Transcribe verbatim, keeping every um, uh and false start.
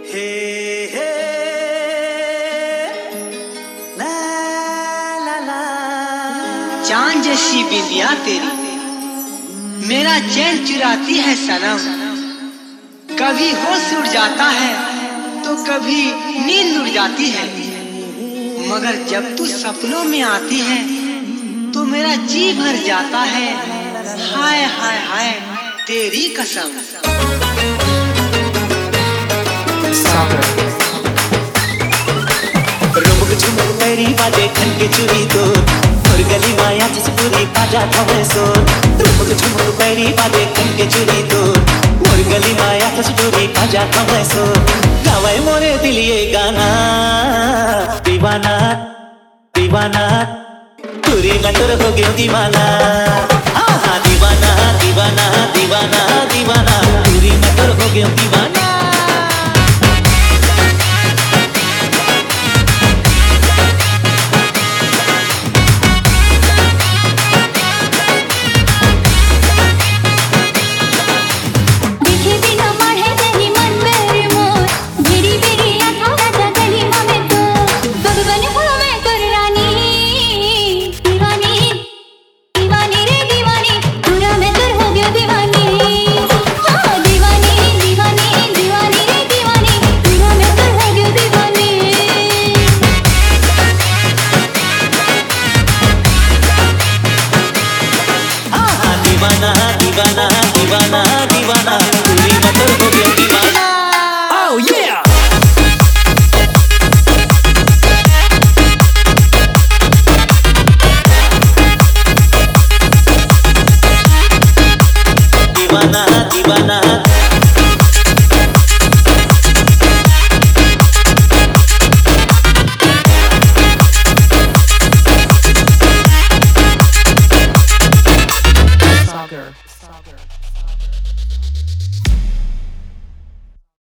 हे हे ला ला ला। चांद जैसी बिंदिया तेरी मेरा चैन चुराती है सनम। कभी होश उड़ जाता है तो कभी नींद उड़ जाती है, मगर जब तू सपनों में आती है तो मेरा जी भर जाता है। हाय हाय हाय तेरी कसम। रुमुक झुमुक तेरी बातें खन के चुरी तो और गली माया जिस पूरी पाजा था मैं सो। रुमुक झुमुक तेरी बातें खन के चुरी तो और गली माया जिस पूरी पाजा था मैं सो। गावे मोरे दिल ये गाना दीवाना दीवाना पूरी नजर हो गया दीवाना। हाँ हाँ दीवाना दीवाना दीवाना दीवाना पूरी नजर हो गया दीवाना। दीवाना दीवाना दीवाना दीवाना पूरी नजर हो गया दीवाना। Oh yeah! दीवाना दीवाना Sagar. Sagar.